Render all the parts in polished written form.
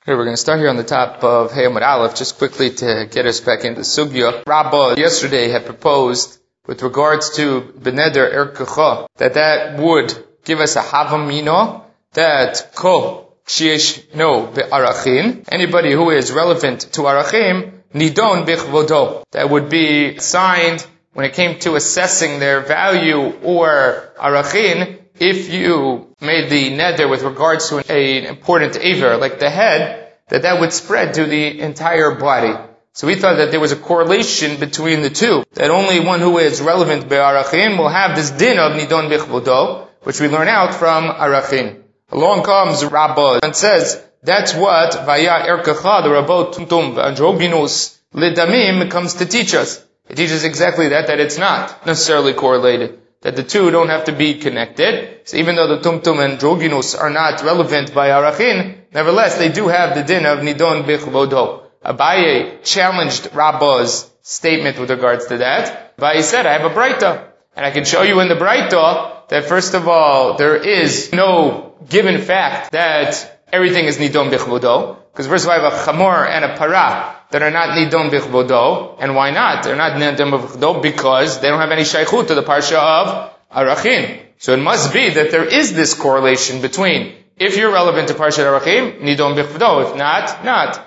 Okay, we're going to start here on the top of Hey Amud Aleph, just quickly to get us back into Sugya. Rabbah yesterday had proposed, with regards to Beneder Erkecha, that would give us a Havamino, that Ko Shiesh No Be'arachin, anybody who is relevant to Arachim, Nidon Bichvodo, that would be assigned when it came to assessing their value or Arachin, if you made the neder with regards to an important aver, like the head, that would spread to the entire body. So we thought that there was a correlation between the two, that only one who is relevant be'arachin will have this din of nidon bichvodo, which we learn out from arachin. Along comes Rabbah and says, that's what Vaya Erkecha, the Rabbot Tumtum Androginus Lidamim, comes to teach us. It teaches exactly that it's not necessarily correlated, that the two don't have to be connected. So even though the Tumtum and Droginus are not relevant by Arachin, nevertheless they do have the din of Nidon Bichvodo. Abaye challenged Rabbah's statement with regards to that. Abaye said, I have a Braita, and I can show you in the Braita that first of all, there is no given fact that everything is Nidon Bichvodo, because first of all, I have a Chamor and a Para that are not Nidon Bichvodo, and why not? They're not Nidon Bichvodo because they don't have any Shaykhut to the Parsha of Arachin. So it must be that there is this correlation between, if you're relevant to Parsha Arachim, Nidon Bichvodo, if not.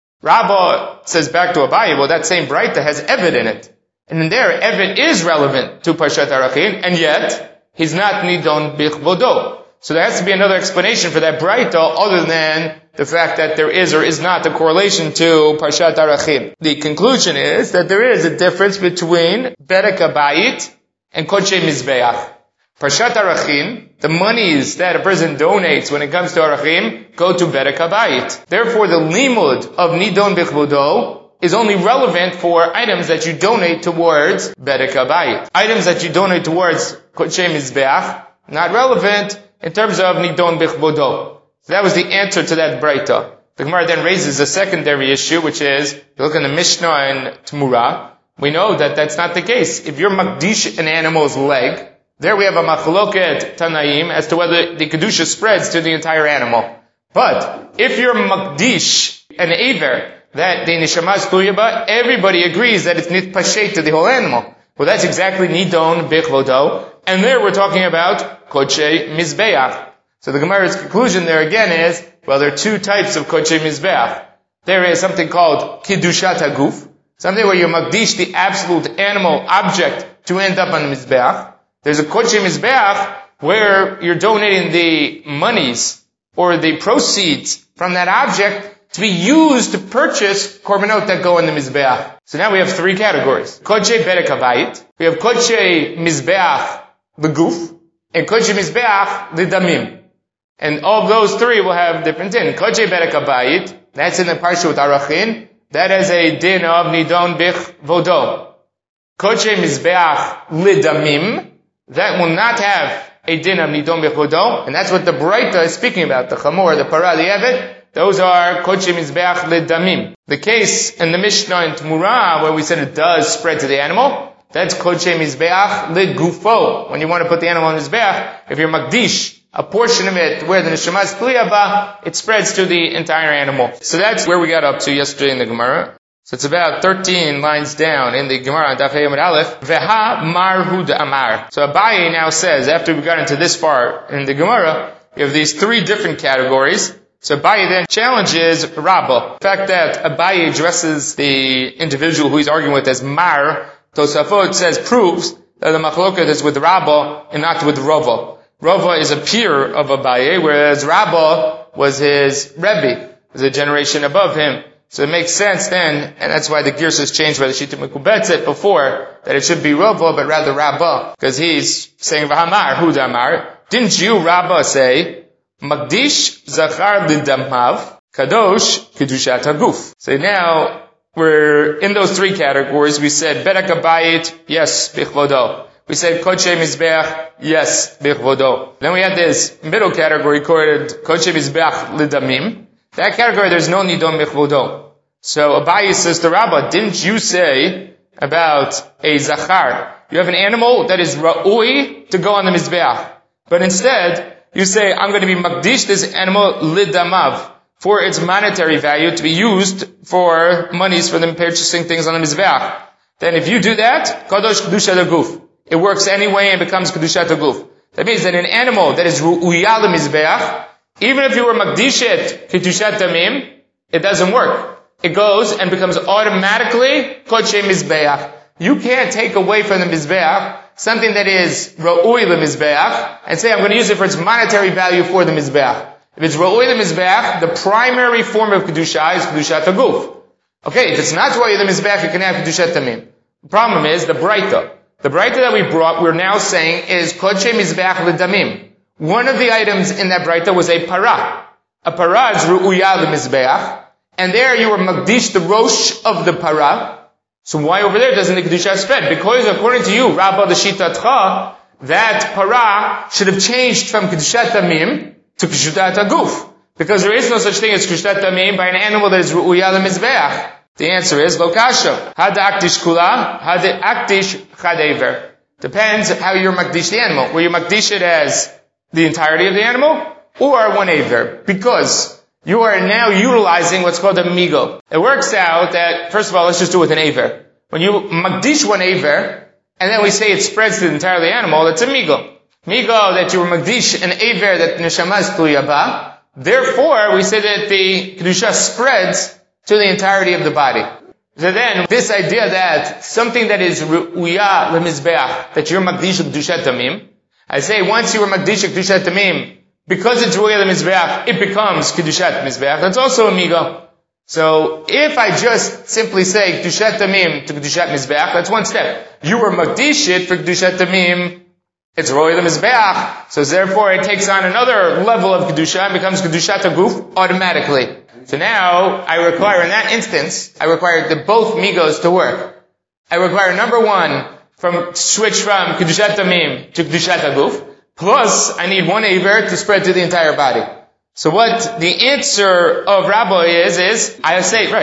Rabbah says back to Abaye, well, that same Braita has Eved in it. And in there, Eved is relevant to Parshat Arachim, and yet, he's not Nidon Bichvodo. So there has to be another explanation for that Braita other than the fact that there is or is not a correlation to Parshat Arachim. The conclusion is that there is a difference between Berek HaBayit and Kodshei Mizbeach. Parshat Arachim, the monies that a person donates when it comes to Arachim, go to Berek HaBayit. Therefore, the limud of Nidon Bichvodo is only relevant for items that you donate towards Berek HaBayit. Items that you donate towards Kodshei Mizbeach, not relevant in terms of Nidon Bichvodo. So that was the answer to that Braita. The Gemara then raises a secondary issue, which is, you look in the Mishnah and Tmura, we know that that's not the case. If you're Makdish an animal's leg, there we have a Machloket Tanaim as to whether the Kedusha spreads to the entire animal. But if you're Makdish an Aver, that the Neshama is Tuyaba, everybody agrees that it's Nitpashet to the whole animal. Well, that's exactly Nidon Bichvodo. And there we're talking about Kodshei Mizbeach. So the Gemara's conclusion there again is, well, there are two types of Kodshei Mizbeach. There is something called Kiddushat HaGuf, something where you Makdish the absolute animal object to end up on the Mizbeach. There's a Kodshei Mizbeach where you're donating the monies or the proceeds from that object to be used to purchase korbanot that go in the Mizbeach. So now we have three categories. Kodshei Berek HaBayit, we have Kodshei Mizbeach L'Guf, and Kodshei Mizbeach L'Damim. And all of those three will have different din. Kodshei Berek HaBayit, that's in the Parsha with Arachin, that is a din of Nidon Bichvodo. Kodshei Mizbeach L'Damim, that will not have a din of Nidon Bichvodo, and that's what the Braita is speaking about, the Chamor, the Para, the Eved, those are Kodshei Mizbeach L'Damim. The case in the Mishnah and Tmura, where we said it does spread to the animal, that's Kodshei Mizbeach L'Gufo. When you want to put the animal on the Mizbeach, if you're Makdish a portion of it where the Neshama is Pliyaba, it spreads to the entire animal. So that's where we got up to yesterday in the Gemara. So it's about 13 lines down in the Gemara on Daf Hey Amud Aleph. Veha Marhud Amar. So Abaye now says, after we got into this far in the Gemara, we have these three different categories. So Abaye then challenges Rabbah. The fact that Abaye addresses the individual who he's arguing with as Mar, Tosafot says, proves that the Machloket is with Rabbah and not with Rava. Rava is a peer of Abaye, whereas Rabbah was his Rebbe, was a generation above him. So it makes sense then, and that's why the Girsas changed by the Shita Mekubetz before, that it should be Rava, but rather Rabbah, because he's saying, V'hamar, Hudamar. Didn't you, Rabbah, say, Makdish Zachar L'Damav, Kadosh Kedushat HaGuf. So now, we're in those three categories. We said, Berek HaBayit, yes, Bichvodo. We said Kodshei Mizbeach, yes, Bichvodo. Then we had this middle category called Kodshei Mizbeach L'Damim. That category, there's no Nidon Bichvodo. So Abaye says to Rabbah, didn't you say about a Zachar? You have an animal that is Ra'ui to go on the Mizbeach. But instead, you say, I'm going to be Makdish this animal L'Damav, for its monetary value to be used for monies for them purchasing things on the Mizbeach. Then if you do that, Kadosh Kedushat HaGuf. It works anyway and becomes Kedushat HaGuf. That means that an animal that is Ru'uyah Mizbeach, even if you were Magdishet Kedushat Tamim, it doesn't work. It goes and becomes automatically Kodshe Mizbeach. You can't take away from the Mizbeach something that is Ra'ui Mizbeach and say, I'm going to use it for its monetary value for the Mizbeach. If it's Ra'ui Mizbeach, the primary form of Kedusha is Kedushat HaGuf. Okay, if it's not Ra'ui Mizbeach, you can have Kedushat Tamim. The problem is the Breita. The Breita that we brought, we're now saying, is Kodshe Mizbeach L'Damim. One of the items in that Breita was a para. A para is Ru'uyah Mizbeach, and there you were Magdish, the Rosh of the para. So why over there doesn't the Kedusha spread? Because according to you, Rabba the Shitatcha, that para should have changed from Kedushat Tamim to Kedushat HaGuf. Because there is no such thing as Kedushat Tamim by an animal that is Ru'uyah Mizbeach. The answer is Lo Kasha. Hada Akdish Kula, Hada Akdish Chadever. Depends how you're Makdish the animal. Were you Makdish it as the entirety of the animal, or one Aver? Because you are now utilizing what's called a migo. It works out that, first of all, let's just do it with an Aver. When you Makdish one Aver, and then we say it spreads to the entire of the animal, that's a migo. Migo, that you were Makdish an Aver that Neshama is Tuyaba. Therefore, we say that the Kedusha spreads to the entirety of the body. So then, this idea that something that is Ru'uyah L'Mizbeach, that you're Makdish Kedushat Tamim, I say once you were Makdish Kedushat Tamim, because it's Ru'uyah L'Mizbeach, it becomes Kedushat Mizbeach. That's also a migo. So, if I just simply say Kedushat Tamim to Kedushat Mizbeach, that's one step. You were Makdish it for Kedushat Tamim, it's Ru'uyah L'Mizbeach, so therefore it takes on another level of Kedusha and becomes Kedushat HaGuf automatically. So now, I require the both migos to work. I require number one, switch from Kedushat Tamim to Kedushat HaGuf, plus I need one Aver to spread to the entire body. So what the answer of Rabbi is I'll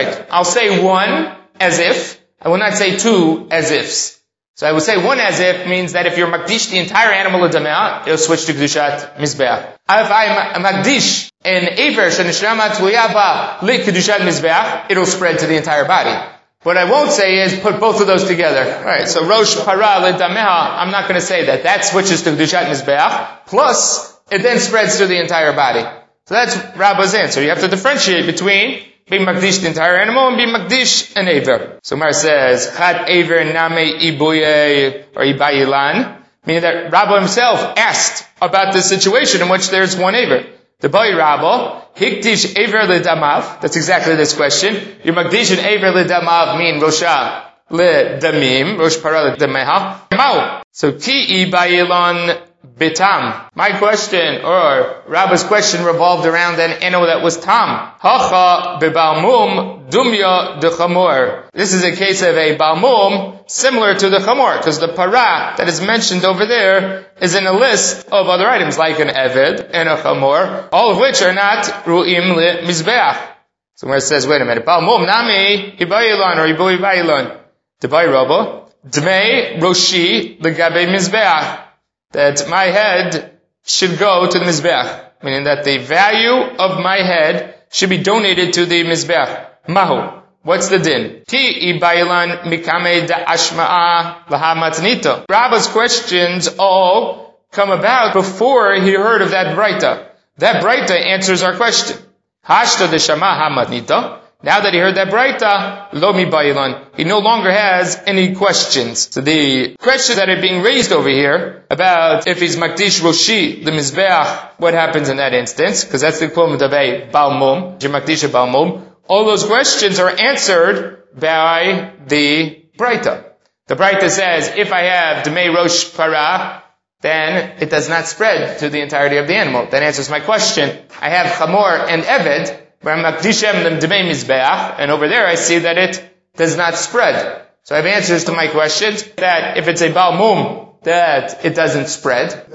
say one as if, I will not say two as ifs. So I will say one as if means that if you're Makdish the entire animal of Damah, it'll switch to Kedushat Mizbeach. If I'm Makdish an Aver Shenishama Tluyaba Lit Kedushat Mizbeach, it'll spread to the entire body. What I won't say is put both of those together. Alright, so Rosh Para Lit Dameha, I'm not going to say that. That switches to Kedushat Mizbeach, plus it then spreads to the entire body. So that's Rabba's answer. You have to differentiate between being Makdish the entire animal and being Makdish an Aver. So Mar says, Chad Aver Name Ibuye or Ibayilan, meaning that Rabba himself asked about this situation in which there's one Aver. The boy Rabba, Hiktish Aver L'Damav, that's exactly this question. Your Makdish and Aver L'Damav mean Rosha L'Damim, Rosh Para L'Dameha. Mao. So Ki Ibayilan Bitam. My question, or Rabba's question, revolved around an animal that was tam. Hacha bebalmum dumya de chamor. This is a case of a balmum similar to the chamor, because the para that is mentioned over there is in a list of other items, like an eved and a chamor, all of which are not ru'im li mizbeach. So where it says, wait a minute, balmum nami ibayilon or ibu ibayilon. Debay Rabba, dmei roshi legabe mizbeach. That my head should go to the Mizbeach. Meaning that the value of my head should be donated to the Mizbeach. Mahu. What's the din? Ki ibaylan mikame da ashma'a laha matnita. Rabba's questions all come about before he heard of that Breita. That Breita answers our question. Hashta de shama ha matnita. Now that he heard that Breita, lo mi bayilan, he no longer has any questions. So the questions that are being raised over here about if he's Makdish Roshi, the Mizbeach, what happens in that instance? Because that's the equivalent of a Balmum, Makdish Balmum. All those questions are answered by the Breita. The Breita says, if I have Dmei Rosh Para, then it does not spread to the entirety of the animal. That answers my question. I have Chamor and Eved, where I'm Makdishem them Dmei Mizbeach, and over there I see that it does not spread. So I have answers to my questions, that if it's a Balmum, that it doesn't spread.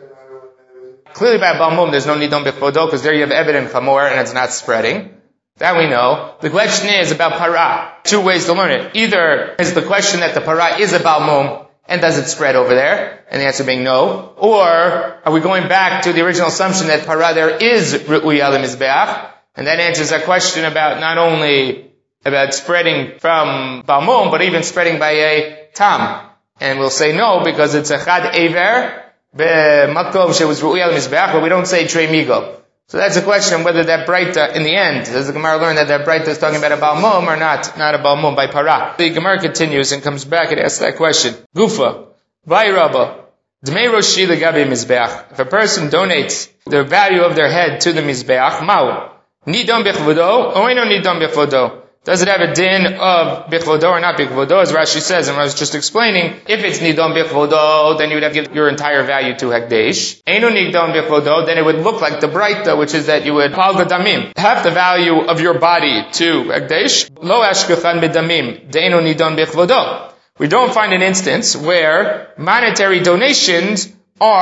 Clearly by a Balmum there's no Nidon B'chodo, because there you have Eved and Chamor, and it's not spreading. That we know. The question is about Para. Two ways to learn it. Either is the question that the Para is a Balmum, and does it spread over there? And the answer being no. Or are we going back to the original assumption that Para there is Ru'uyah L'Mizbeach? And that answers our question about not only about spreading from Balmum, but even spreading by a Tam. And we'll say no, because it's a Chad Ever, Makov she was Ru'y al Mizbeach, but we don't say Trei Migo. So that's a question whether that Breita, in the end, does the Gemara learn that Breita is talking about a Balmum or not a Balmum by Para? The Gemara continues and comes back and asks that question. Gufa, Vai Rabba, Dmei Roshi Legabe Mizbeach. If a person donates the value of their head to the Mizbeach, Mau, Nidon Bechvodo, Oino Nidon Bechvodo. Does it have a din of bichvodo or not bichvodo? As Rashi says, and I was just explaining, if it's nidon bichvodo, then you would have to give your entire value to hekdesh. Einu nidon bichvodo, then it would look like the Breita, which is that you would pal damim, half the value of your body to hekdesh. Lo ashkechan bedamim, deinu nidon bichvodo. We don't find an instance where monetary donations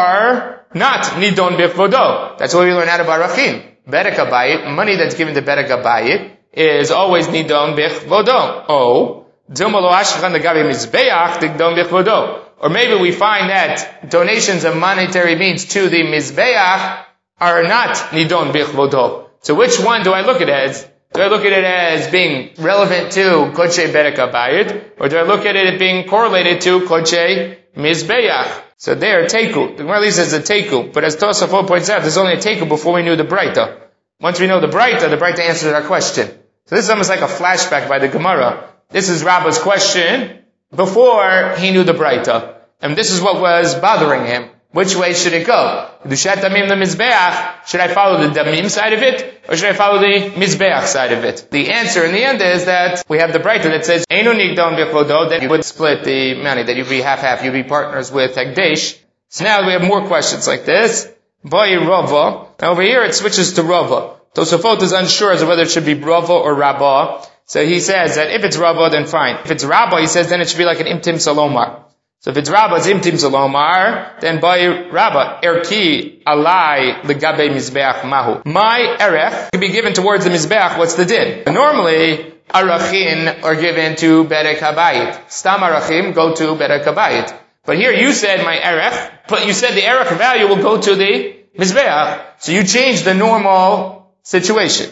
are not nidon bichvodo. That's what we learn out of Arachin. Berek habayit, money that's given to berek habayit, is always nidon bichvodo. Oh, dilma lo ashkechan legabe mizbeach nidon bichvodo. Or maybe we find that donations of monetary means to the mizbeach are not nidon bichvodo. So which one do I look at it as? Do I look at it as being relevant to kodshei berek habayit, or do I look at it as being correlated to kodshei mizbeach? So there, teku. The Gemara says a teku, but as Tosafot points out, there's only a teku before we knew the Breita. Once we know the Breita answers our question. So this is almost like a flashback by the Gemara. This is Rabba's question before he knew the Breita. And this is what was bothering him. Which way should it go? Kedushat damim lemizbeach. Should I follow the damim side of it, or should I follow the mizbeach side of it? The answer in the end is that we have the Breita that says einu nigdon bichvodo, that you would split the money, that you'd be half-half, you'd be partners with hekdesh. So now we have more questions like this. Boi Rava. Now over here it switches to Rava. Tosafot is unsure as to whether it should be Rava or Rabbah. So he says that if it's Rabbah, then fine. If it's Rabbah, he says then it should be like an Imtim Salomar. So if it's Rabbah, it's Imtim Salomar, then by Rabbah, Erki alai legabe mizbeach mahu. My erech can be given towards the mizbeach. What's the din? Normally, arachin are given to berek habayit. Stam arachim go to berek habayit. But here you said my erech, but you said the erech value will go to the mizbeach. So you changed the normal situation.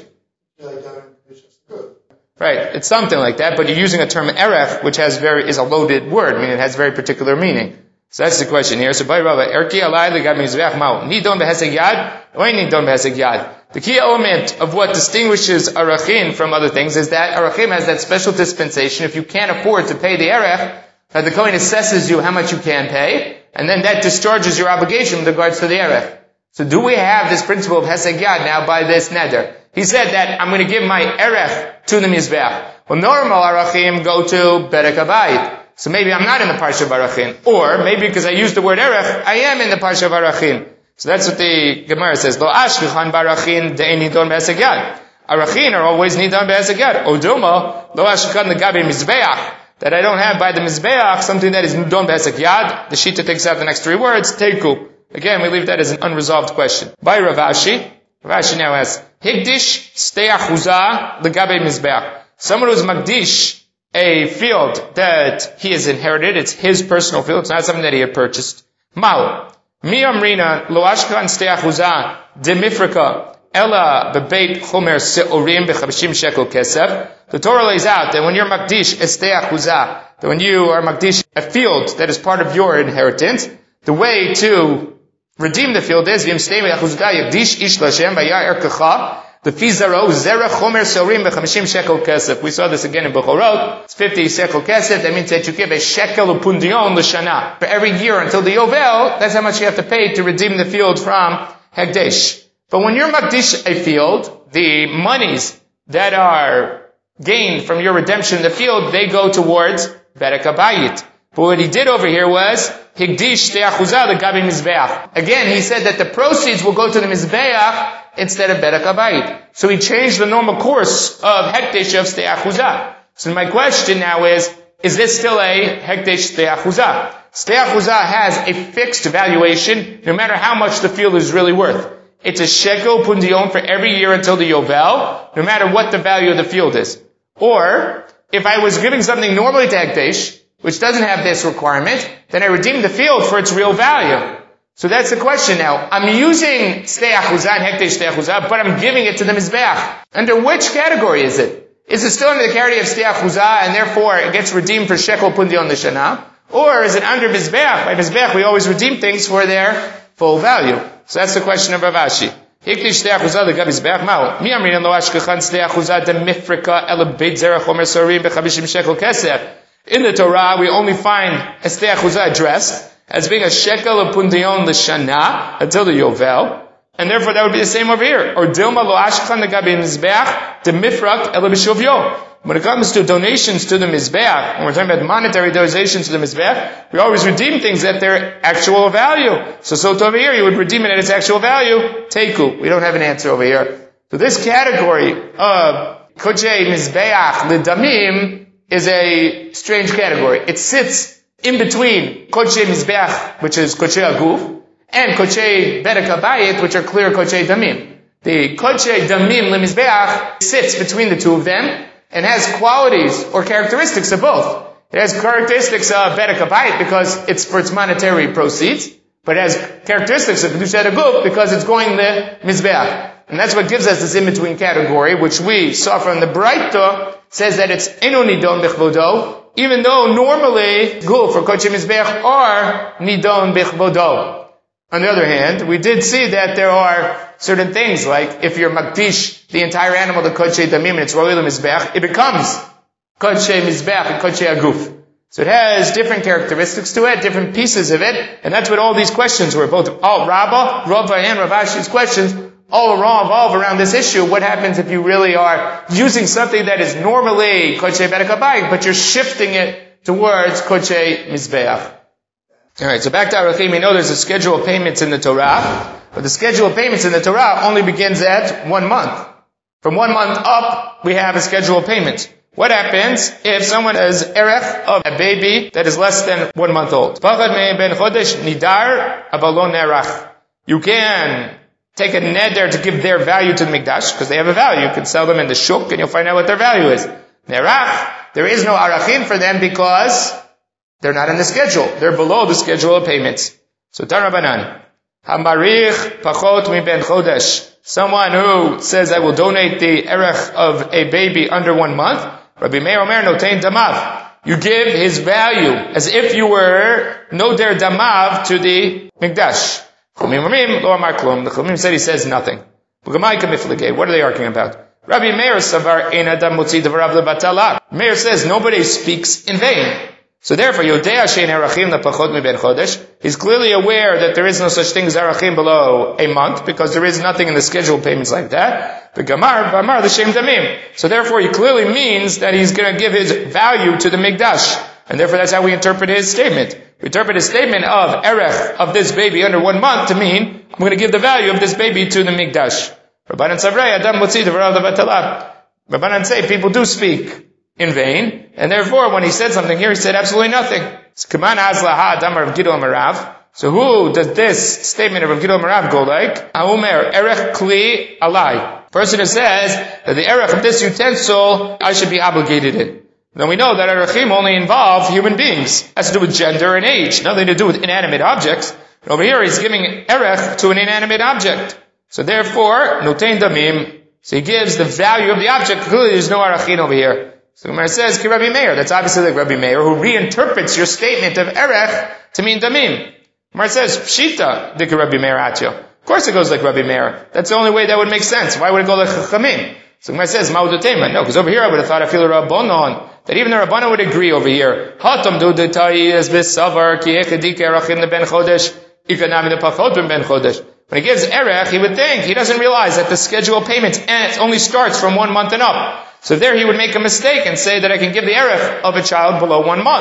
Right, it's something like that, but you're using a term erech, which is a loaded word, meaning it has very particular meaning. So that's the question here. So by Rabba, erki alai legab mizbeach mao, nidon beheseg yad, or nidon beheseg yad. The key element of what distinguishes arachin from other things is that arachim has that special dispensation. If you can't afford to pay the erech, that the Kohen assesses you how much you can pay, and then that discharges your obligation with regards to the erech. So do we have this principle of heseg yad now by this neder? He said that I'm going to give my erech to the mizbeach. Well, normal arachim go to berek habayit. So maybe I'm not in the parsha of arachin. Or maybe because I used the word erech, I am in the parsha of arachin. So that's what the Gemara says. Lo ashkechan barachin de'en nidon be'eseg yad. Arachin are always nidon be'eseg yad. Oduma, lo ashkechan legabe mizbeach. That I don't have by the mizbeach something that is nidon be'eseg yad. The Shita takes out the next three words, teku. Again, we leave that as an unresolved question. By Rav Ashi. Rashi now asks, Higdish stei achuza legabe mizbeach. Someone who's magdish a field that he has inherited, it's his personal field, it's not something that he had purchased. Mao. Mi amrina lo ashkan stei achuza de mifrika ella bebeit chomer seorim bechavashim shekel kesef. The Torah lays out that when you're magdish stei achuza, that when you are magdish a field that is part of your inheritance, the way to redeem the field is the fizaro zera chomer sorim be50 shekel kesef. We saw this again in Bechorot. It's 50 shekel kesef. That means that you give a shekel upundion l'shana for every year until the Yovel. That's how much you have to pay to redeem the field from hekdesh. But when you're makdish a field, the monies that are gained from your redemption of the field, they go towards berek habayit. But what he did over here was higdish te'achuza legabe mizbeach. Again, he said that the proceeds will go to the mizbeach instead of berek habayit. So he changed the normal course of hekdesh of ste'achuza. So my question now is this still a hekdesh ste'achuza? Ste'achuza has a fixed valuation, no matter how much the field is really worth. It's a shekel pundion for every year until the Yovel, no matter what the value of the field is. Or, if I was giving something normally to hekdesh, which doesn't have this requirement, then I redeem the field for its real value. So that's the question now. I'm using stei achuzah and hekdesh stei achuzah, but I'm giving it to the mizbeach. Under which category is it? Is it still under the category of stei achuzah, and therefore it gets redeemed for shekel pundion l'shana? Or is it under mizbeach? By mizbeach we always redeem things for their full value. So that's the question of Rav Ashi. Hekdesh stei achuzah l'gav mizbeach ma'u. Mi amrin lo ashkechan stei achuzah de mifrika el beit zerach omer sorim b'chavishim shekel keser. In the Torah we only find a stei achuzah addressed as being a shekel of pundion l'shana until the Yovel, and therefore that would be the same over here. Or dilma lo ashkan legabi mizbeach de mifrak el b'shovyo. When it comes to donations to the mizbeach, when we're talking about monetary donations to the mizbeach, we always redeem things at their actual value. So over here you would redeem it at its actual value. Teiku. We don't have an answer over here. So this category of kochei mizbeach l'damim is a strange category. It sits in between kochei mizbeach, which is kochei aguf, and kochei bedek habayit, which are clear kochei damim. The kochei damim lemizbeach sits between the two of them and has qualities or characteristics of both. It has characteristics of bedek habayit because it's for its monetary proceeds, but it has characteristics of kedushat aguf because it's going the mizbeach. And that's what gives us this in-between category, which we saw from the Braita, says that it's eno nidon bechvodo, even though normally guf or kochei mizbeach are nidon bechvodo. On the other hand, we did see that there are certain things, like if you're makdish the entire animal to kochei damim and it's ro'il mizbeach, it becomes kochei mizbeach and kochei aguf. So it has different characteristics to it, different pieces of it, and that's what all these questions were. Both Rava and Rav Ashi's questions all revolve around this issue. What happens if you really are using something that is normally kochei bedek habayit, but you're shifting it towards kochei mizbeach? Alright, so back to Arachim, we know there's a schedule of payments in the Torah, but the schedule of payments in the Torah only begins at 1 month. From 1 month up, we have a schedule of payments. What happens if someone has erech of a baby that is less than 1 month old? You can take a neder to give their value to the mikdash, because they have a value. You can sell them in the shuk and you'll find out what their value is. Nerach, there is no arachim for them because they're not in the schedule. They're below the schedule of payments. So Tarabanan, Hamarich pachot mi ben chodesh. Someone who says, I will donate the erech of a baby under 1 month, Rabbi Meir Omer notein damav. You give his value as if you were noder damav to the mikdash. The Chumim said he says nothing. What are they arguing about? Rabbi Meir savar ein adam motzi devarav lebatala. Meir says nobody speaks in vain. So therefore, Yodea shein arachim lapachot mi ben chodesh. He's clearly aware that there is no such thing as arachim below a month because there is nothing in the scheduled payments like that. The Gamar b'amar l'shem damim. So therefore, he clearly means that he's going to give his value to the mikdash, and therefore that's how we interpret his statement. We interpret his statement of erech of this baby under 1 month to mean I'm going to give the value of this baby to the mikdash. Rabbanan savrei adam motzi devarav lebatala. Rabbanan say people do speak in vain, and therefore when he said something here, he said absolutely nothing. So who does this statement of Rav Gidol Marav go like? Ha'omer erech kli alai. Person who says that the erech of this utensil I should be obligated in. Then we know that erechim only involve human beings. It has to do with gender and age, nothing to do with inanimate objects. And over here he's giving erech to an inanimate object. So therefore, notein damim. So he gives the value of the object. Clearly there's no arachin over here. So Gemara says, Ki Rabbi Meir. That's obviously like Rabbi Meir, who reinterprets your statement of erech to mean damim. Gemara says, Pshita, Dik Rabbi Meir atyo. Of course it goes like Rabbi Meir. That's the only way that would make sense. Why would it go like Chachamim? So Gemara says, Ma'udotema. No, because over here I would have thought I feel a Rabbanon, that even the Rabbanon would agree over here. Hatam do detai es besavar ki echadik erachim le ben chodesh, ikanami le pachot ben chodesh. When he gives erech, he would think, he doesn't realize that the schedule of payments only starts from 1 month and up. So there he would make a mistake and say that I can give the erech of a child below 1 month.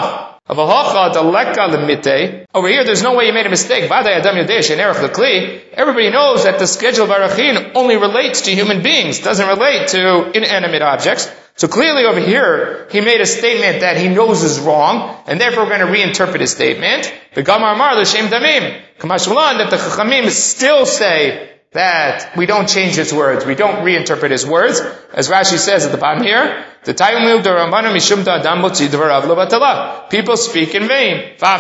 Over here, there's no way you made a mistake. Everybody knows that the schedule of arachin only relates to human beings, doesn't relate to inanimate objects. So clearly over here, he made a statement that he knows is wrong, and therefore we're going to reinterpret his statement. The Gamar Amar l'shem damim. Kamashmalan, that the Chachamim still say that we don't change his words, we don't reinterpret his words, as Rashi says at the bottom here, people speak in vain.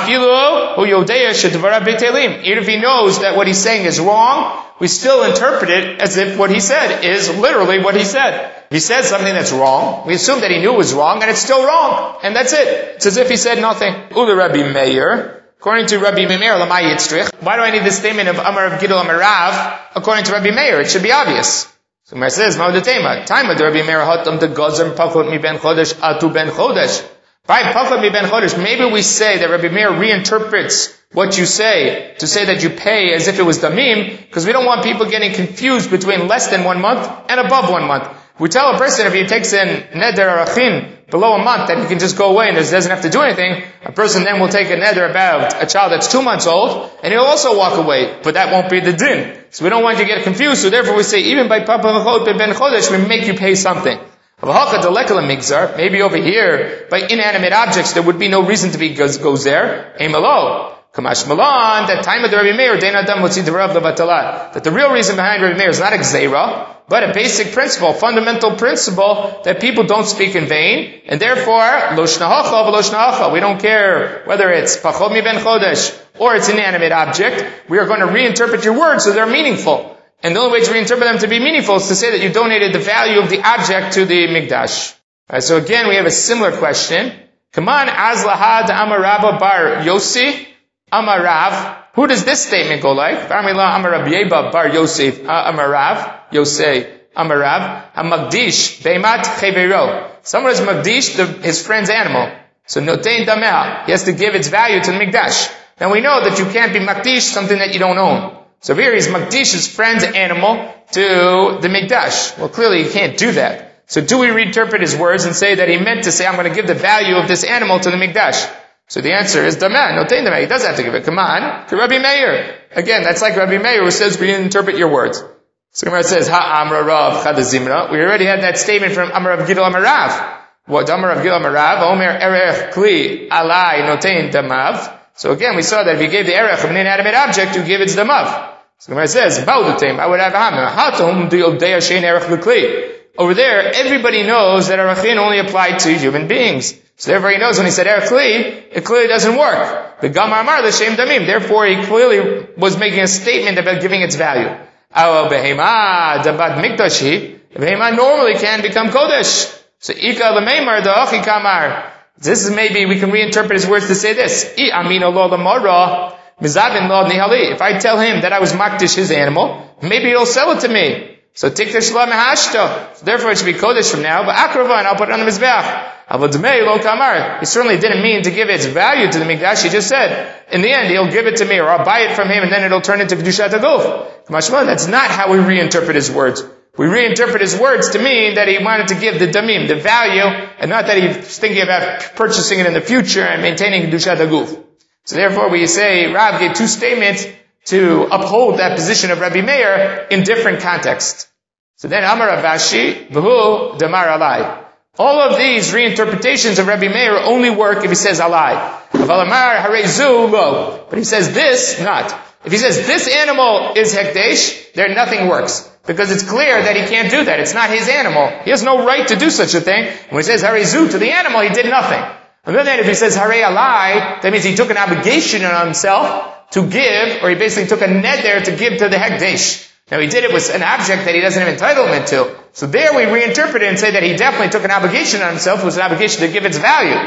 Even if he knows that what he's saying is wrong, we still interpret it as if what he said is literally what he said. If he said something that's wrong, we assume that he knew it was wrong, and it's still wrong. And that's it. It's as if he said nothing. Ula Rabbi Meir, according to Rabbi Meir, Lamai Yitzrich, why do I need the statement of Amar of Gidol Amar Rav? According to Rabbi Meir, it should be obvious. So Meir says, Ma'udatema, time of Rabbi Meir hatam de gozem pakot mi ben chodesh atu ben chodesh. By pakot mi ben chodesh, maybe we say that Rabbi Meir reinterprets what you say to say that you pay as if it was damim, because we don't want people getting confused between less than 1 month and above 1 month. We tell a person if he takes in neder arachin below a month that he can just go away and doesn't have to do anything, a person then will take a neder about a child that's 2 months old, and he'll also walk away, but that won't be the din. So we don't want you to get confused, so therefore we say, even by papa v'chot ben chodesh, we make you pay something. Maybe over here, by inanimate objects, there would be no reason to be goes there. Aimalo. Kamash Malan, that time of the Rabbi Meir, that the real reason behind Rabbi Meir is not a gzeira, but a basic principle, fundamental principle, that people don't speak in vain, and therefore, lo shnahacha v'lo shnahacha. We don't care whether it's pachot mi ben chodesh, or it's an inanimate object. We are going to reinterpret your words so they're meaningful. And the only way to reinterpret them to be meaningful is to say that you donated the value of the object to the Mikdash. Right, so again, we have a similar question. Kaman azlahad amarabba bar Yosi. Amarav. Who does this statement go like? Barmila Amarav Yeba bar Yosef Amarav Yosei Amarav Hamagdish Beimat Chevero. Someone is Magdish his friend's animal. So Notein Dameh. He has to give its value to the Mikdash. Now we know that you can't be Magdish something that you don't own. So here he's Magdish his friend's animal to the Mikdash. Well, clearly he can't do that. So do we reinterpret his words and say that he meant to say I'm going to give the value of this animal to the Mikdash? So the answer is Dameh, Notein Dameh. He does have to give it. Come on. To Rabbi Meir. Again, that's like Rabbi Meir who says reinterpret your words. So Gemara says, Ha-amra Rav Chadazimra. We already had that statement from Amar Rav Gidol Amar Rav. What Amar Rav Gidol Amar Rav? Omer erech kli alai notein damav. So again, we saw that if you gave the erech of an inanimate object, you give its damav. So Gemara says, Baudutim, I would have hamna. Hatum du yodea shein erech l'kli. Over there, everybody knows that arachin only applied to human beings. So therefore he knows when he said erech kli, it clearly doesn't work. The Gamar Amar l'shem damim. Therefore he clearly was making a statement about giving its value. Our behema dabat mikdashi. The behema normally can become kodesh. So ika l'meimar da'achi kamar. This is maybe we can reinterpret his words to say this. I amino lo l'mara mizavin lo nihali. If I tell him that I was makdish his animal, maybe he'll sell it to me. So tikter shla mehashto. So therefore it should be kodesh from now. But akrava, and I'll put it on the mizbeach. Avadmei lo kamar. He certainly didn't mean to give its value to the mikdash. He just said, in the end, he'll give it to me, or I'll buy it from him, and then it'll turn into kedushat haguf. That's not how we reinterpret his words. We reinterpret his words to mean that he wanted to give the damim, the value, and not that he's thinking about purchasing it in the future and maintaining kedushat haguf. So therefore, we say Rav gave two statements to uphold that position of Rabbi Meir in different contexts. So then Amar Avashi, V'hu Damar Alai. All of these reinterpretations of Rabbi Meir only work if he says Alai. Avalamar Harezu Lo. But he says this, not. If he says this animal is Hekdesh, there nothing works. Because it's clear that he can't do that. It's not his animal. He has no right to do such a thing. When he says Harezu to the animal, he did nothing. And then if he says Hare Alai, that means he took an obligation on himself to give, or he basically took a neder to give to the Hekdesh. Now he did it with an object that he doesn't have entitlement to. So there we reinterpret it and say that he definitely took an obligation on himself. It was an obligation to give its value.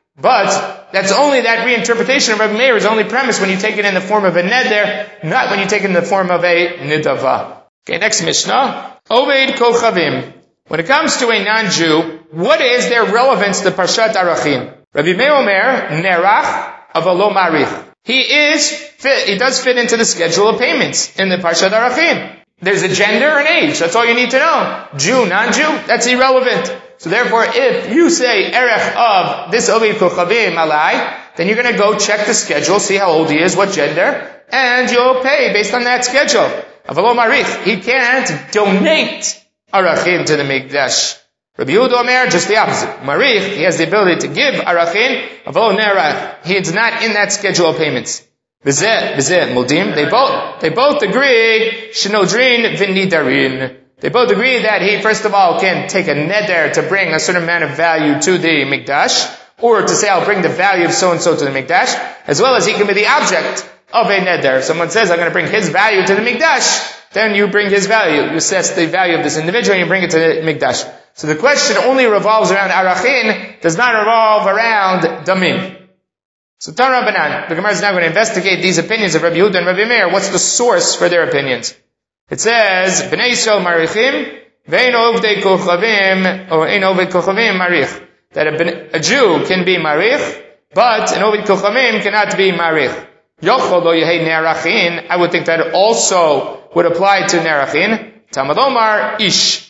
But that's only that reinterpretation of Rabbi Meir is only premised when you take it in the form of a neder, not when you take it in the form of a nidava. Okay, next Mishnah. Oved Kochavim. When it comes to a non-Jew, what is their relevance to Parshat Arachim? Rabbi Meir Omer, Nerach avalo marich. He does fit into the schedule of payments in the Parshat Arachim. There's a gender and age. That's all you need to know. Jew, non-Jew, that's irrelevant. So therefore, if you say erech of this Oved Kochavim alai, then you're going to go check the schedule, see how old he is, what gender, and you'll pay based on that schedule. Avalo marich, he can't donate Arachim to the Mikdash. Rabbi Yehuda Omer, just the opposite. Marich, he has the ability to give Arachin, Avalo Nerach. He is not in that schedule of payments. Mudim. They both agree, Shinodrin v'nidarin. They both agree that he, first of all, can take a neder to bring a certain amount of value to the Mikdash, or to say, I'll bring the value of so-and-so to the Mikdash, as well as he can be the object of a neder. If someone says, I'm going to bring his value to the Mikdash, then you bring his value. You assess the value of this individual and you bring it to the Mikdash. So the question only revolves around Arachin, does not revolve around Damim. So Tana Rabbanan, the Gemara is now going to investigate these opinions of Rabbi Yehuda and Rabbi Meir. What's the source for their opinions? It says, Bnei Yisrael marichim, ve'ein ovdei kochavim, or ein oved kochavim marich. That a Jew can be marich, but an oved kochavim cannot be marich. Yochol lo yehei nerachin. I would think that also would apply to nerachin. Talmud Omar, ish.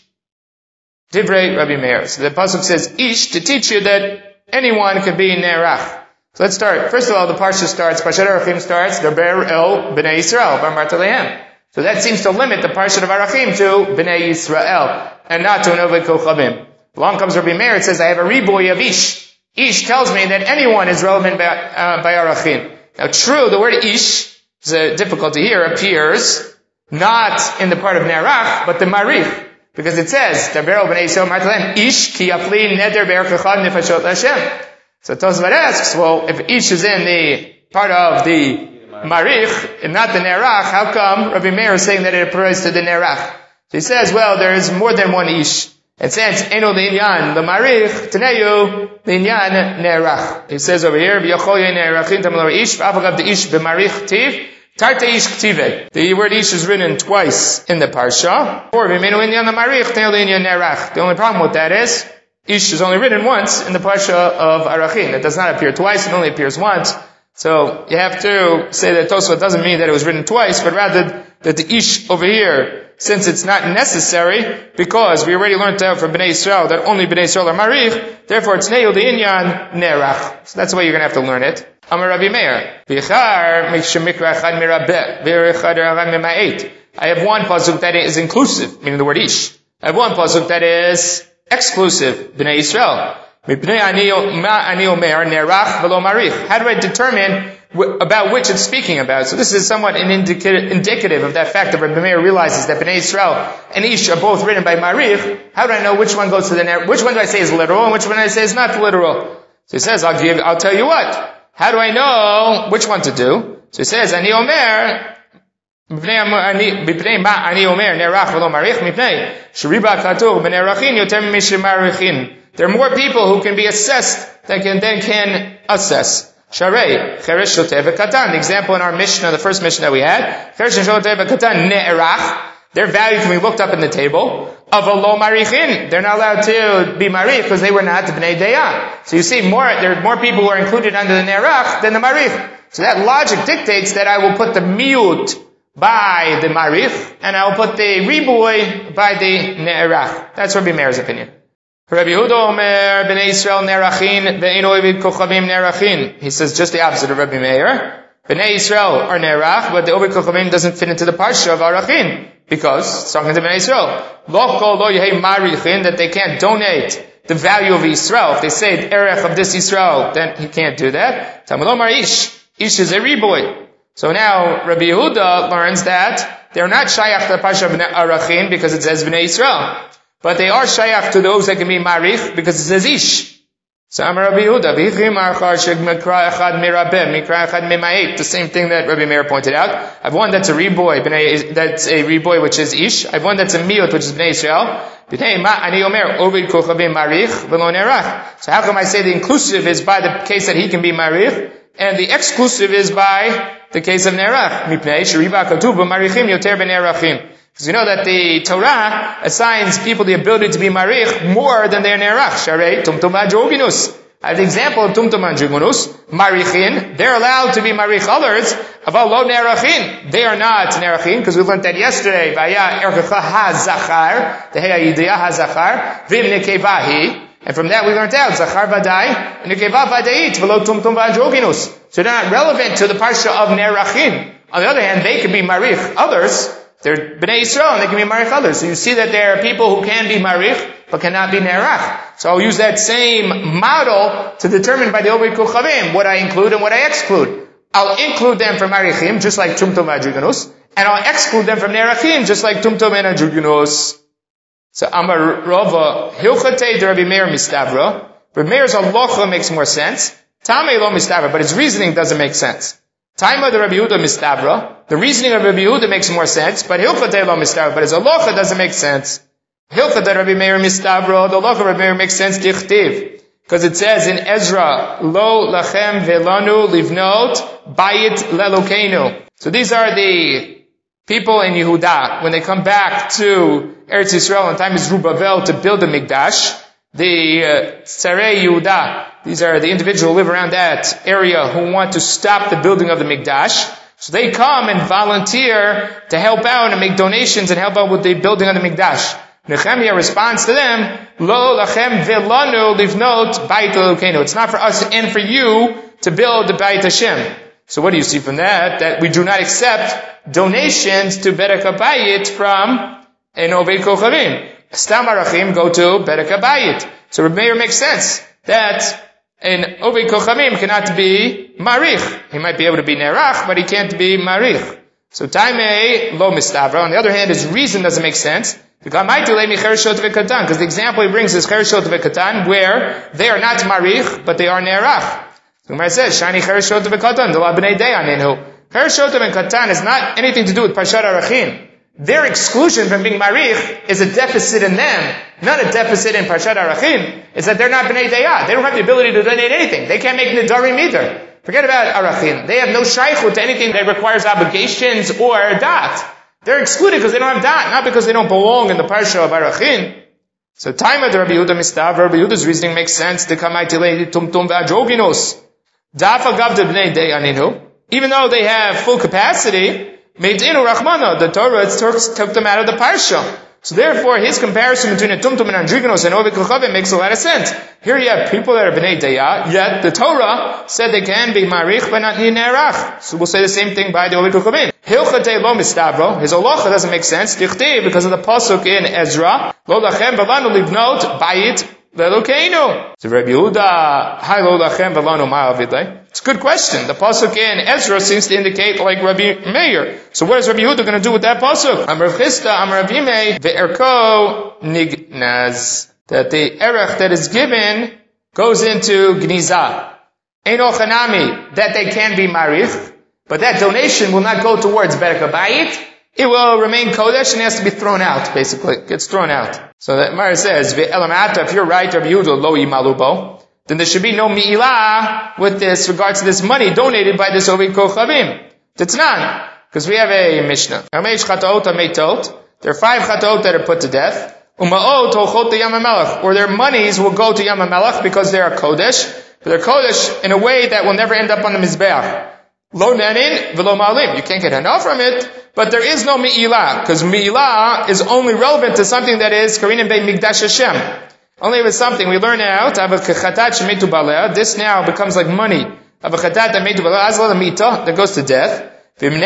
Divrei Rabbi Meir. So the pasuk says ish to teach you that anyone can be nerach. So let's start. First of all, the parsha starts, Parshat Arachim starts, Daber el Bnei Yisrael, Bar Martalehem. So that seems to limit the parsha of Arachim to Bnei Yisrael, and not to an Oved Kochavim. Along comes Rabbi Meir, it says, I have a riboy of ish. Ish tells me that anyone is relevant by Arachim. Now true, the word ish, is a difficulty here, appears not in the part of Nerach, but the Marich. Because it says, Daber el Bnei Yisrael, Martalehem, ish ki yapli neder be'er kechad nefashot Hashem. So Tosafot asks, well, if ish is in the part of the Marich and not the Nerach, how come Rabbi Meir is saying that it applies to the Nerach? So he says, well, there is more than one ish. It says, Eno l'inyan the Marich, Taneyu l'inyan Nerach. He says over here, V'yachol yeh Nerachin tamar ish, v'afagav the ish b'Marich tiv, tarte ish k'tive. The word ish is written twice in the parsha. Or V'menu l'inyan the Marich, Taneyu l'inyan Nerach. The only problem with that is, ish is only written once in the parsha of Arachin. It does not appear twice, it only appears once. So you have to say that Tosafot doesn't mean that it was written twice, but rather that the ish over here, since it's not necessary, because we already learned out from Bnei Yisrael that only Bnei Yisrael are marich, therefore it's neil the inyan nerach. So that's the way you're going to have to learn it. Amar Rabbi Meir. I have one pasuk that is inclusive, meaning the word ish. I have one pasuk that is exclusive, Bnei Yisrael. How do I determine about which it's speaking about? So this is somewhat indicative of that fact that Rabbi Meir realizes that Bnei Yisrael and Ish are both written by Marich. How do I know which one goes to the Ner? Which one do I say is literal and which one do I say is not literal? So he says, I'll tell you what. How do I know which one to do? So he says, Ani Omer, there are more people who can be assessed than can assess. Sharei, Cheresh Shotev Katan. The example in our Mishnah, the first Mishnah that we had, Cheresh Shotev Katan Ne'erach. Their value can be looked up in the table. Of a lo marichin. They're not allowed to be marich because they were not Bnei Deya. So you see there are more people who are included under the Ne'erach than the marich. So that logic dictates that I will put the miut by the marich, and I will put the riboy by the Ne'erach. That's Rabbi Meir's opinion. Rabbi Yehuda Omer, Bnei Yisrael nerachin, ve'ein ovid kochavim nerachin. He says just the opposite of Rabbi Meir. Bnei Yisrael are nerach, but the ovid kochavim doesn't fit into the parsha of Arachin, because it's talking to Bnei Yisrael. Lo kol lo yehei marichin, that they can't donate the value of Yisrael. If they say the erech of this Yisrael, then he can't do that. Talmud Omar ish. Ish is a riboy. So now Rabbi Yehuda learns that they're not shayach to the parsha of Arachin because it says Bnei Yisrael. But they are shayach to those that can be marich because it says ish. So Amar Rabbi Yehuda, the same thing that Rabbi Meir pointed out. I have one that's a riboy, that's a riboy which is ish. I have one that's a miut which is Bnei Yisrael. So how come I say the inclusive is by the case that he can be marich, and the exclusive is by the case of nerach? Because you know that the Torah assigns people the ability to be marich more than they are nerach. Sharei tumtum androginus. I have the example of tumtum androginus. Marichin, they're allowed to be marich others. Aval lo nerachin, they are not nerachin, because we learned that yesterday. Vaya erkecha ha-zachar, the heya yidiyah ha-zachar, vim nekevahi. And from that we learned out, zachar vadai, and nekeva vadait, velo tumtum androginus. So they're not relevant to the parsha of nerachin. On the other hand, they can be marich others. They're Bnei Yisrael and they can be marich others. So you see that there are people who can be marich but cannot be nerach. So I'll use that same model to determine by the Ovid Kuchavim what I include and what I exclude. I'll include them from Marichim, just like Tumtum Adriganus, and I'll exclude them from Nerachim, just like Tumtum and Adriganus. So Amar Rava, Hilchate de Rabbi Meir Mistavra. Rabbi Meir's halacha makes more sense. Tamei lo Mistavra, but his reasoning doesn't make sense. Taima de Rabbi Yehuda Mistavra. The reasoning of Rabbi Yehuda makes more sense, but Hilchate lo Mistavra, but his halacha doesn't make sense. Hilchate de Rabbi Meir Mistavra, the halacha of Rabbi Meir makes sense, Dichtiv. Because it says in Ezra, Lo lachem velanu livnot bayit lelokeinu. So these are the people in Yehuda, when they come back to Eretz Yisrael in time of Zerubbabel to build the Mikdash, the Tzarei Yehuda, these are the individuals who live around that area who want to stop the building of the Mikdash. So they come and volunteer to help out and make donations and help out with the building of the Mikdash. Nehemiah responds to them, Lo lachem velanu livnot bayit lelokeinu. It's not for us and for you to build the Bayit Hashem. So what do you see from that? That we do not accept donations to Berek HaBayit from an Oved Kochavim. Stam Arachim go to Berek HaBayit. So Rabbi Meir makes sense that an Oved Kochavim cannot be Marich. He might be able to be Nerach, but he can't be Marich. So Taimei lo Mistavra. On the other hand, his reason doesn't make sense. Because the example he brings is Chereshot Vekatan, where they are not Marich, but they are Nerach. The Gemara says, Shani Chereshot Vekatan, the Labnei Deyaninu. Chereshot Vekatan has not anything to do with Parshat Arachim. Their exclusion from being Marich is a deficit in them, not a deficit in Parshat Arachim. It's that they're not Bnei Deyah. They don't have the ability to donate anything. They can't make Nidarim either. Forget about Arachim. They have no shaykhut to anything that requires obligations or dat. They're excluded because they don't have dat, not because they don't belong in the Parsha of Arachim. So time of the Rabbi Yehuda Mistav, Rabbi Yehuda's reasoning makes sense. To come tumtum v'adroginos. Dafa gav de bnei deyaninu. Even though they have full capacity, meidinu rachmana, the Torah took them out of the Parsha. So therefore, his comparison between a tumtum and andriganos and oved kochavim makes a lot of sense. Here you have people that are bnei deyah, yet the Torah said they can be marich but not nerach. So we'll say the same thing by the oved kochavim. Hilchate lo mistavro. His halacha doesn't make sense. Dichtei, because of the pasuk in Ezra. Lo lachem velanu livnot bayit lelokeinu. So Rabbi Yehuda, hi lo lachem velanu ma'avidle. It's a good question. The pasuk in Ezra seems to indicate like Rabbi Meir. So what is Rabbi Yehuda going to do with that pasuk? Amar Chisda, Amar Rabbi Meir, ve'erko nignaz. That the erech that is given goes into gniza. Eino chanami, that they can be marich. But that donation will not go towards Berek HaBayit. It will remain Kodesh and it has to be thrown out, basically. It gets thrown out. So that Mara says, Ve'elamata, if you're right, Rabbi Yehuda, lo yimalubo, then there should be no mi'ilah with this regards to this money donated by this Oved Kochavim. T'tznan. Because we have a Mishnah. There are 5 chataot that are put to death. Uma'ot holchot to Yam HaMelech. Or their monies will go to Yam HaMelech because they are Kodesh. But they're Kodesh in a way that will never end up on the Mizbeach. Lo nanin v'lo ma'alim. You can't get enough from it, but there is no mi'ilah, because mi'ilah is only relevant to something that is Karinim Bei Mikdash Hashem. Only if it's something we learn out, this now becomes like money. That goes to death. You don't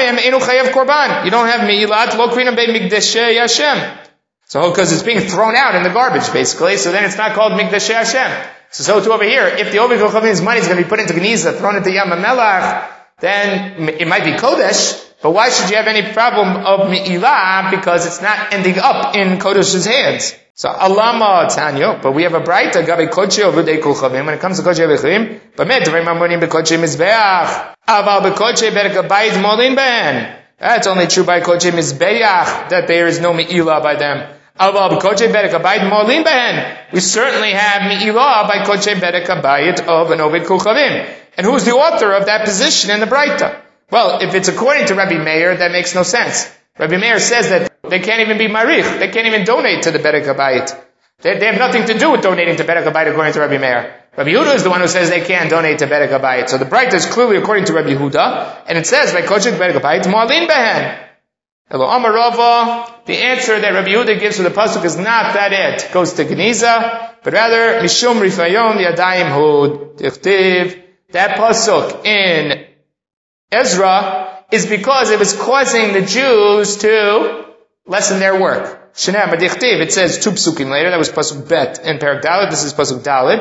have mi'ilah, lo Karinim Bei Mikdash Hashem. So, because it's being thrown out in the garbage, basically, so then it's not called Mikdash Hashem. So too over here, if the Oved Kochavim's money is going to be put into Geniza, thrown into Yam HaMelech, then it might be Kodesh, but why should you have any problem of Mi'ilah? Because it's not ending up in Kodesh's hands. So Alama Tanyo, but we have a Braita, Gabi Kodesh Oved Kochavim, when it comes to Kodesh Avechim, but met, Remamonim Bekodesh Mizbeach, Aval Bekodesh Berek HaBayit Molin Ben. That's only true by Kodesh Mizbeach, that there is no Mi'ilah by them. We certainly have mi'ilah by Kodesh Berek HaBayit of an Oved Kochavim. And who's the author of that position in the Braita? Well, if it's according to Rabbi Meir, that makes no sense. Rabbi Meir says that they can't even be marich. They can't even donate to the Berek HaBayit. They have nothing to do with donating to Berek HaBayit according to Rabbi Meir. Rabbi Yehuda is the one who says they can donate to Berek HaBayit. So the Braita is clearly according to Rabbi Yehuda, and it says by Kodesh Berek HaBayit Mo'alin Behen. Hello, Amar Rava. The answer that Rabbi Yehuda gives for the pasuk is not that it goes to Geniza, but rather Mishum Rifayon Yadayim Hud Tichtiv. That pasuk in Ezra is because it was causing the Jews to lessen their work. Sheneh B'Dichtiv. It says 2 psukim later. That was pasuk Bet in Perek Dalet. This is pasuk Dalet.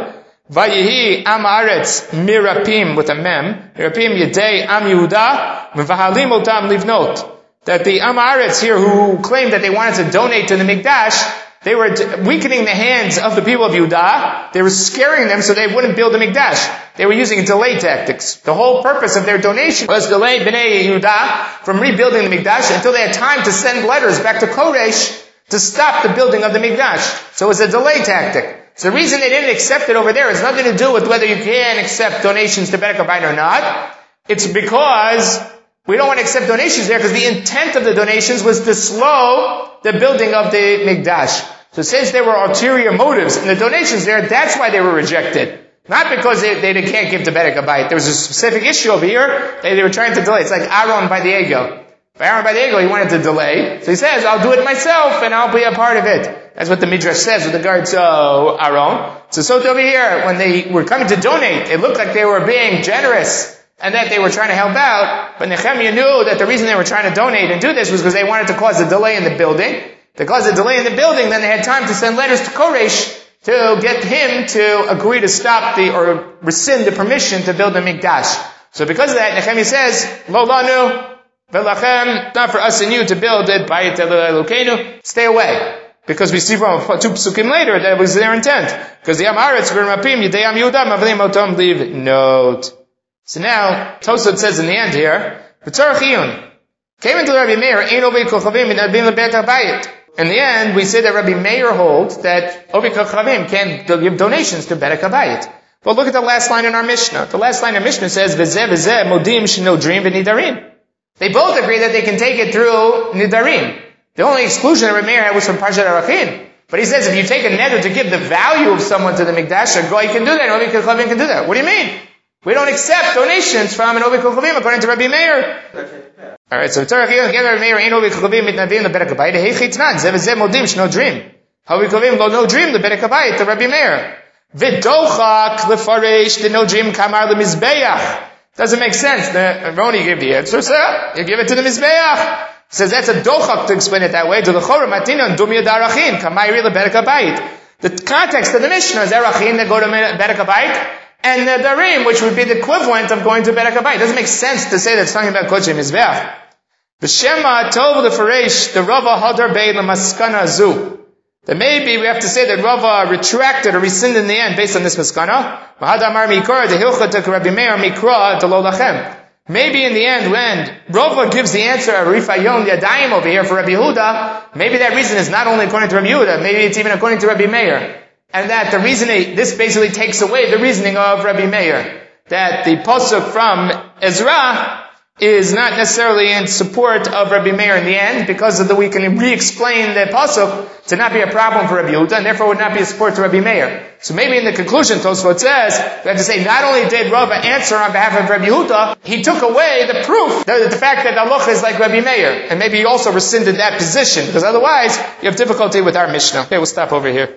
Vayihi am haaretz mirapim with a mem. Mirapim yedei am Yehuda v'vahalim otam livnot. That the am haaretz here who claimed that they wanted to donate to the Mikdash, they were weakening the hands of the people of Yehuda. They were scaring them so they wouldn't build the Mikdash. They were using delay tactics. The whole purpose of their donation was delay Bnei Yehuda from rebuilding the Mikdash until they had time to send letters back to Koresh to stop the building of the Mikdash. So it was a delay tactic. So the reason they didn't accept it over there has nothing to do with whether you can accept donations to Bedek Habayit or not. It's because we don't want to accept donations there because the intent of the donations was to slow the building of the Mikdash. So since there were ulterior motives in the donations there, that's why they were rejected. Not because they can't give to Bedek Habayit. There was a specific issue over here. They were trying to delay. It's like Aaron by the Egel. By Aaron by the Egel, he wanted to delay. So he says, I'll do it myself and I'll be a part of it. That's what the Midrash says with regards to Aaron. So over here, when they were coming to donate, it looked like they were being generous and that they were trying to help out. But Nehemiah knew that the reason they were trying to donate and do this was because they wanted to cause a delay in the building. To cause a delay in the building, then they had time to send letters to Koresh to get him to agree to stop or rescind the permission to build the Mikdash. So because of that, Nehemiah says, Lo lanu velachem, not for us and you to build it, Bayit Elokeinu, stay away. Because we see from 2 psukim later that it was their intent. Because the Am Haaretz v'Rapim Yedei Am Yehuda Mavlim Otom leave note. So now, Tosot says in the end here, B'tzarech Iyun, came into Rabbi Meir, Ein Ovei Kochavim Minadbim LeBeit HaBayit. In the end, we say that Rabbi Meir holds that Ovei Kochavim can give donations to Bedek Habayit. But look at the last line in our Mishnah. The last line in Mishnah says, V'zeh v'zeh modim shenodrim v'nidarim. They both agree that they can take it through nidarim. The only exclusion that Rabbi Meir had was from Parshat Arachin. But he says if you take a neder to give the value of someone to the Mikdash, a goy can do that, and Ovei Kochavim can do that. What do you mean? We don't accept donations from an Ovei Kochavim according to Rabbi Meir. Alright, so Torah here, again, Rabbi Meir, ain't Ovei Kochavim mitnavim lebedek habayit, hey chitnan, zeh v'zeh modim shno dream. Ovei Kochavim lo no dream lebedek habayit, to Rabbi Meir. V'dochak lefaresh the no dream kamar lemizbeach. Doesn't make sense. The Roni gave the answer, sir. You give it to the mizbeach. Says that's a dochak to explain it that way. To the chorah matinon dumya darachin kamayri lebedek habayit. The context of the Mishnah is darachin that go to bedek habayit, and the darim, which would be the equivalent of going to Bedek Habayit. It doesn't make sense to say that it's talking about Kodesh Mizbeach. V'shema tov lefaresh the Rava hadar bein lemaskana zu. That maybe we have to say that Rava retracted or rescinded in the end based on this maskana. V'hadamar mikra the hilcha to Rabbi Meir mikra to lo lachem. Maybe in the end when Rava gives the answer of Rifayon Yadayim over here for Rabbi Yehuda, maybe that reason is not only according to Rabbi Yehuda, maybe it's even according to Rabbi Meir. And that the reasoning, this basically takes away the reasoning of Rabbi Meir. That the pasuk from Ezra is not necessarily in support of Rabbi Meir in the end, because of we can re-explain the pasuk to not be a problem for Rabbi Yehuda, and therefore would not be a support to Rabbi Meir. So maybe in the conclusion, Tosfot says, we have to say, not only did Rava answer on behalf of Rabbi Yehuda, he took away the proof, the fact that Allah is like Rabbi Meir, and maybe he also rescinded that position, because otherwise, you have difficulty with our Mishnah. Okay, we'll stop over here.